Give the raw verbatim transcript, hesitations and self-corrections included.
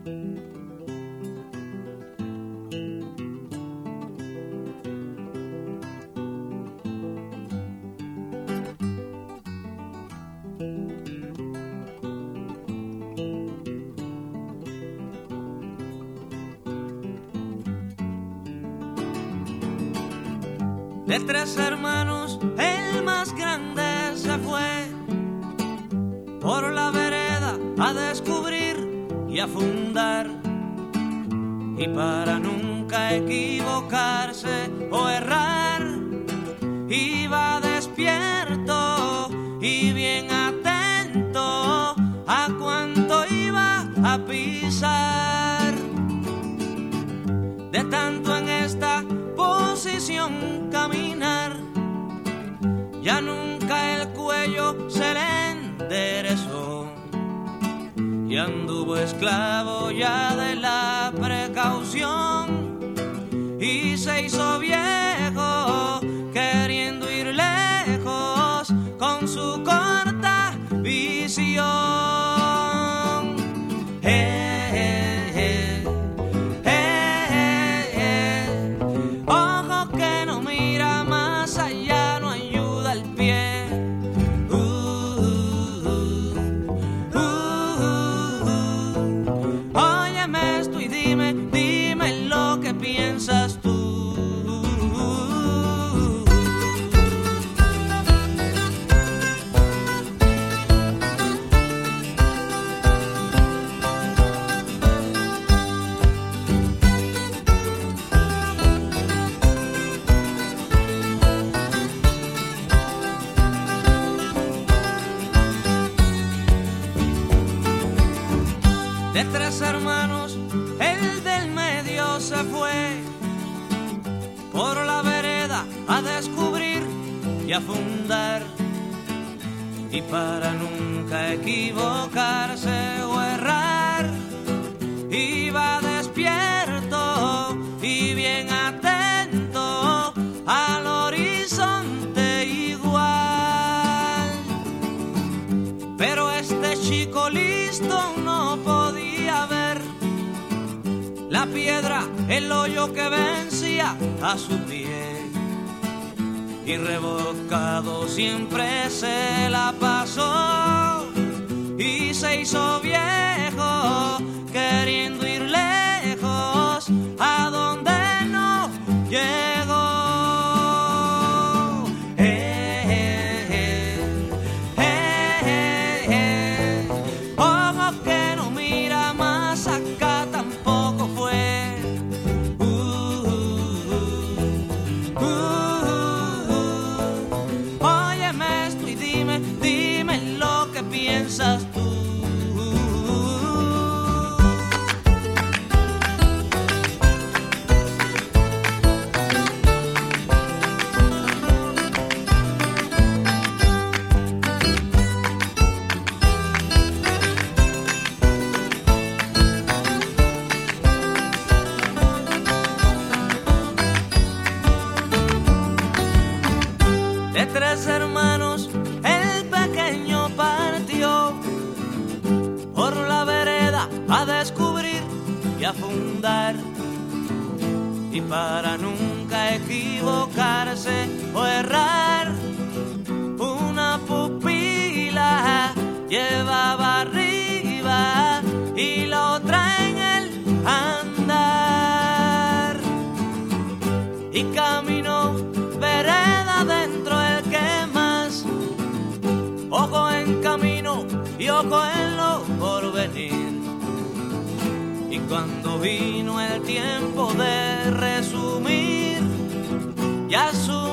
De tres hermanos, el más grande se fue por la vereda a descubrir y a fundar. Y para nunca equivocarse o errar, iba despierto y bien atento a cuánto iba a pisar. De tanto en esta posición caminar, ya nunca el cuello se le enderezó y anduvo esclavo ya de la precaución y se hizo viejo queriendo ir lejos con su corta visión. Eh, piensas tú. De tres hermanos, el del medio se fue por la vereda a descubrir y a fundar. Y para nunca equivocarse o errar, iba despierto y bien atento al horizonte igual. Pero este chico listo no podía ver la piedra, el hoyo que vencía a su pie, y rebocado siempre se la pasó y se hizo viejo queriendo ir lejos a donde no llegó. Piensas tú. De tres hermanos, el pequeño partió por la vereda a descubrir y a fundar. Y para nunca equivocarse o errar, una pupila llevaba arriba y la otra en el andar. Y caminó vereda dentro el que más, ojo en camino y ojo en lo por venir. Y cuando vino el tiempo de resumir, ya su